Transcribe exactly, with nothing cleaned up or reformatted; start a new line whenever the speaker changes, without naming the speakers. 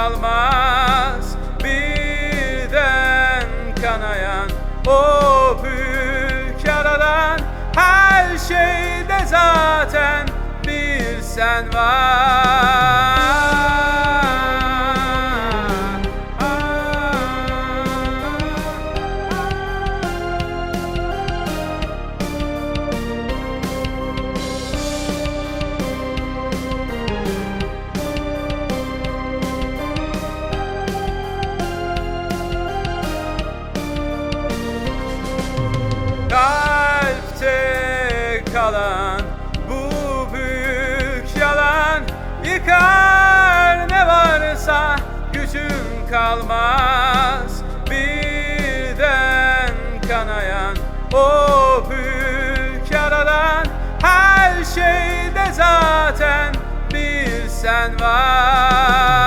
kalmaz. Birden kanayan o büyük yaradan, her şeyde zaten bir sen var. Kalpte kalan bu büyük yalan yıkar ne varsa, gücüm kalmaz. Birden kanayan o büyük yaradan, her şeyde zaten bir sen var.